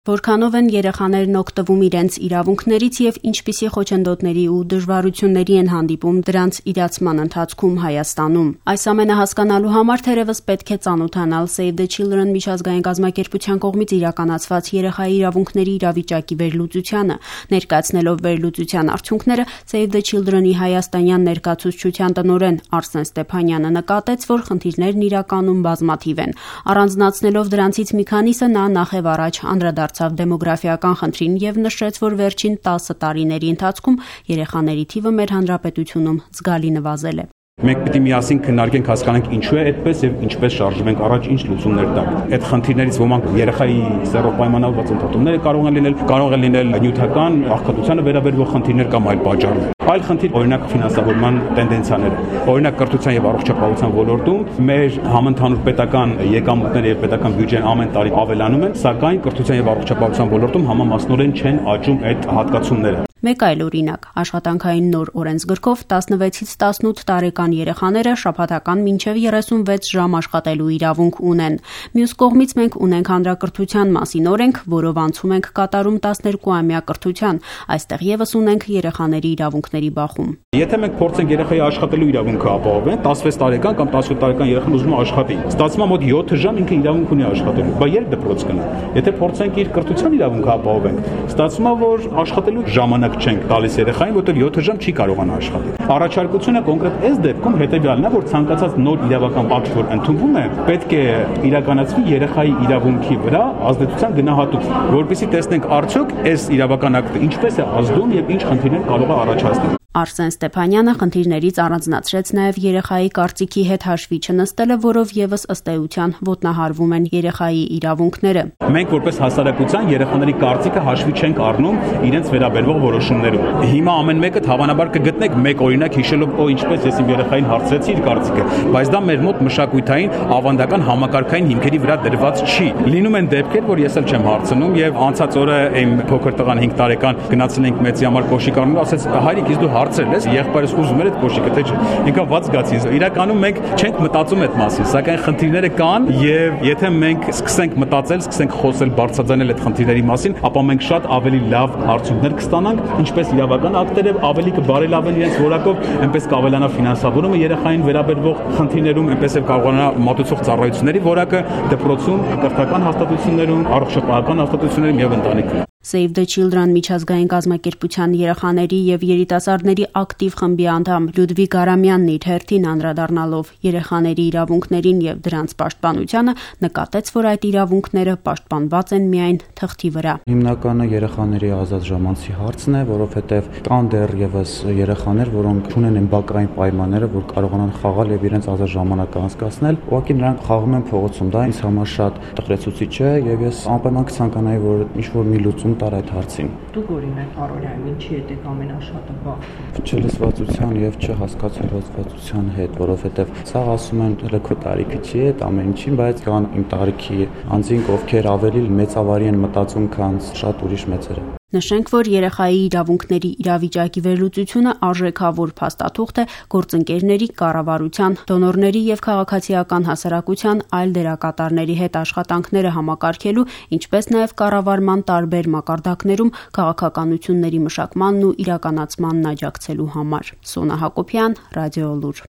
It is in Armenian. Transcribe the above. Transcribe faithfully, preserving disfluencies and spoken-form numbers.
Որքանով են երեխաներն օգտվում իրենց իրավունքներից եւ ինչպիսի խոչընդոտների ու դժվարությունների են հանդիպում դրանց իրացման ընթացքում Հայաստանում։ Այս ամենը հասկանալու համար թերևս պետք է ծանոթանալ Save the Children միջազգային կազմակերպության կողմից իրականացված երեխայի իրավունքների իրավիճակի վերլուծությանը։ Ներկայացնելով վերլուծության արդյունքները Save the Children-ի հայաստանյան ներկայացուցչության տնօրեն Արսեն Ստեփանյանը նկատեց, որ խնդիրներն իրականում բազմաթիվ են։ Առանձնացնելով դրանցից մի քանիսը նա նախև առաջ անդրադարձավ դեմոգրաֆիական խնդրին եւ նշեց, որ վերջին տասը տարիների ընթացքում երեխաների թիվը մեր հանրապետությունում զգալի նվազել է։ Մենք պետք է միասին քննարկենք, հասկանանք ինչու է այդպես եւ ինչպես շարժվենք առաջ, ինչ լուծումներ տանք։ Այդ խնդիրներից ոմանք երեխայի սեռով պայմանավորված ընդհանուր կարող են լինել, կարող է լինել նյութական աղքատությանը վերաբերող խնդիրներ կամ այլ պատճառներ։ Այլ խնդիր, օրինակ ֆինանսավորման տենդենցիաները։ Օրինակ կրթության եւ առողջապահության ոլորտում մեր համընդհանուր պետական եկամուտները եւ պետական բյուջեն ամեն տարի ավելանում են, սակայն կրթության եւ առողջապահության ոլորտում համամասնորեն չեն աճում այդ հատկացումները։ Մեկ այլ օրինակ, աշխատանքային նոր օրենսգրքով տասնվեցից տասնութ տարեկան երեխաները շաբաթական մինչև երեսունվեց ժամ աշխատելու իրավունք ունեն։ Մյուս կողմից մենք ունենք հանրակրթության մասին օրենք, որով անցում ենք կատարում տասներկուամյա կրթության։ Այստեղ եւս ունենք երեխաների իրավունքների բախում։ Եթե մենք փորձենք երեխայի աշխատելու իրավունքը ապահովենք, տասնվեց տարեկան կամ տասնութ տարեկան երեխան ուզում է աշխատի, ստացվում է մոտ յոթ ժամ ինքը իրավունք ունի աշխատելու, բայց երբ դպրոց գնա։ Եթե փորձենք իր կրթության իրավունքը ապահովենք, ստացվում է, որ աշխատելու ժամանակ չենք տալիս երեխային, որտեղ յոթ ժամ չի կարողանա աշխատել։ Առաջարկությունը կոնկրետ այս դեպքում հետեւյալն է, որ ցանկացած նոր իրավական ակտ, որ ընդունվում է, պետք է իրականացվի երեխայի իրավունքի վրա ազդեցության գնահատում, որովհետեւ տեսնենք արդյոք այս իրավական ակտը ինչպես է ազդում եւ ինչ խնդիրներ կարող է առաջացնել։ Արսեն Ստեփանյանը խնդիրներից առանձնացրեց նաև երեխայի կարծիքի հետ հաշվի չնստելը, որով եւս ըստ էության ոտնահարվում են երեխայի իրավունքները։ Մենք որպես հասարակության երեխաների կարծիքը հաշվի չենք առնում իրենց վերաբերող որոշումներում։ Հիմա ամեն մեկը հավանաբար կգտնեք մեկ օրինակ հիշելով, օ ինչպես ես իմ երեխային հարցրեցի իր կարծիքը, բայց դա մեր մոտ մշակութային, ավանդական համակարգային հիմքերի վրա դրված չի։ Լինում են դեպքեր, որ ես էլ չեմ հարցնում եւ անցած օրը իմ փոքր տղան հինգ տարեկան գնացել ենք մեծի համար կոշիկ առնելու, ասեց հայրիկ, ես դու հարցրել ես, եղբայրս ուզում էր այդ կոշիկը, թե չէ։ Ինքան ված զգացի։ Իրականում մենք չենք մտածում այդ մասին, սակայն խնդիրները կան եւ եթե մենք սկսենք մտածել, սկսենք խոսել, բարձրաձայնել այդ խնդիրների մասին, ապա մենք շատ ավելի լավ արդյունքներ կստանանք, ինչպես իրավական ակտերը ավելի կբարելավեն իրենց որակով, այնպես կավելանա ֆինանսավորումը երեխային վերաբերող խնդիրներում, այնպես էլ կարողանա մատուցող ծառայությունների որակը դպրոցում, կրթական հաստատություններում, առողջապահական հաստատություններում եւ ընտանիքում։ Save the Children միջազգային կազմակերպության երեխաների եւ երիտասարդների ակտիվ խմբի անդամ Լյուդվիգ Արամյանն իր հերթին անդրադառնալով երեխաների իրավունքներին եւ դրանց պաշտպանությանը նկատեց, որ այդ իրավունքները պաշտպանված են միայն թղթի վրա։ Հիմնականը երեխաների ազատ ժամանցի հարցն է, որովհետեւ կան դեռ եւս երեխաներ, որոնք ունեն այն բակային պայմանները, որ կարողանան խաղալ եւ իրենց ազատ ժամանակը անցկացնել, ուղղակի նրանք խաղում են փողոցում, դա ինձ համար շատ տխրեցուցիչ է եւ ես անպայման կցանկանայի, որ ինչ-որ մի լուծում տար այդ հարցին։ Դուք օրինակ առօրյայում ինչի հետ եք ամենաշատը բախվում։ Չլսվածության եւ չհասկացողության հետ, որովհետեւ սա ասում են լքո տարիքը չի այդ ամեն ինչին, բայց կան իմ տարիքի անձինք, ովքեր ավելի մեծավարի են մտածում, քան շատ ուրիշ մեծերը։ Նշենք, որ երեխայի իրավունքների իրավիճակի վերլուծությունը արժեքավոր փաստաթուղթ է գործընկերների, կառավարության, դոնորների եւ քաղաքացիական հասարակության այլ դերակատարների հետ աշխատանքները համակարգելու, ինչպես նաեւ կառավարման տարբեր մակարդակներում քաղաքականությունների մշակմանն ու իրականացմանն աջակցելու համար։ Սոնա Հակոբյան, Ռադիո Լուր։